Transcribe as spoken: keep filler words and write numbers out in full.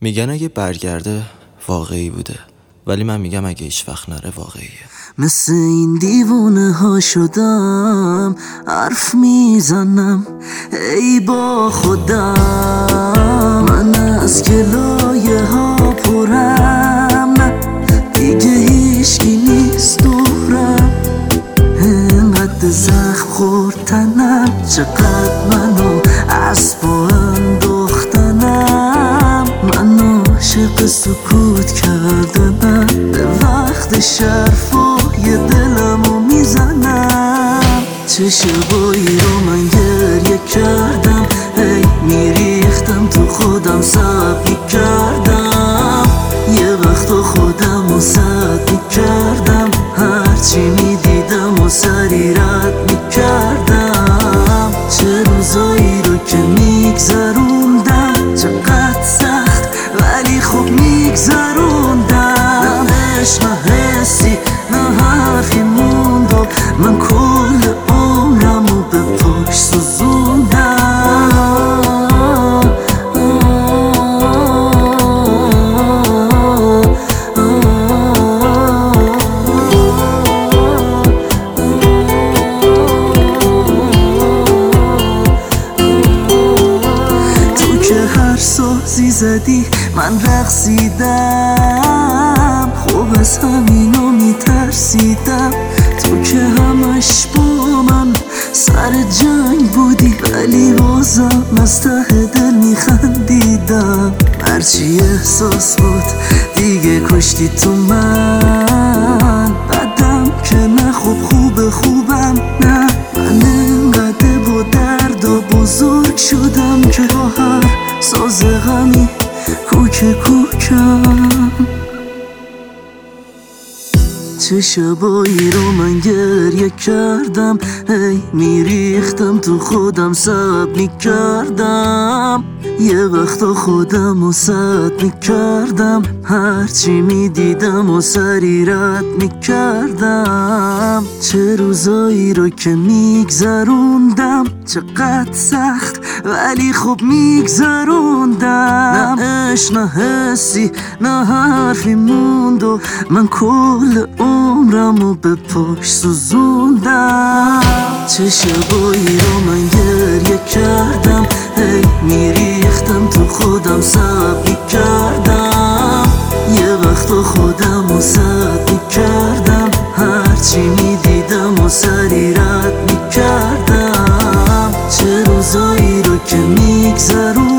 میگن اگه برگرده واقعی بوده، ولی من میگم اگه هیچ وقت نره واقعیه. مثل این دیوونه ها شدم، حرف میزنم ای با خودم. من از گلایه ها پرم، نه دیگه هیچکی نیست دورم. انقدر زخم خوردنم، چقدر منو از پا انداختنم. من عاشق سکوت کردنم، به وقت شرفای دلمو میزنم. چه شبایی رو من گریه کردم، هی میریختم تو خودم، صبر میکردم. یه وقتا خودم رو سد میکردم، هرچی میدیدم و سری رد میکردم. چه روزایی رو که میگذروندم، چقدر سخت ولی خوب میگذروندم. نه عشق نه حسی نه حرفی موند و من کل عمرم رو به پاش سوزوندم. سازی زدی من رقصیدم، خوب از همینا میترسیدم. تو که همش با من سر جنگ بودی، ولی بازم از ته دل میخندیدم. هرچی احساس بود دیگه کشتی تو من. بدم که نه خوب خوب خوبم نه، من انقدر با درد و بزرگ شدم که با هر ساز غمی کوک کوکم. چه شبایی رو من گریه کردم، هی میریختم تو خودم، صبر میکردم. یه وقتا خودم رو سد میکردم، هرچی میدیدم و سری رد میکردم. چه روزایی رو که میگذروندم، چقدر سخت ولی خوب میگذروندم. نه عشق نه حسی نه حرفی موند و من کل عمرم رو به پاش سوزوندم. چه شبایی رو من گریه کردم، هی میریختم تو خودم، صبر میکردم. یه وقتا خودم رو سد میکردم، هرچی میدیدم و سری رد میکردم. چه روزایی رو که میگذرون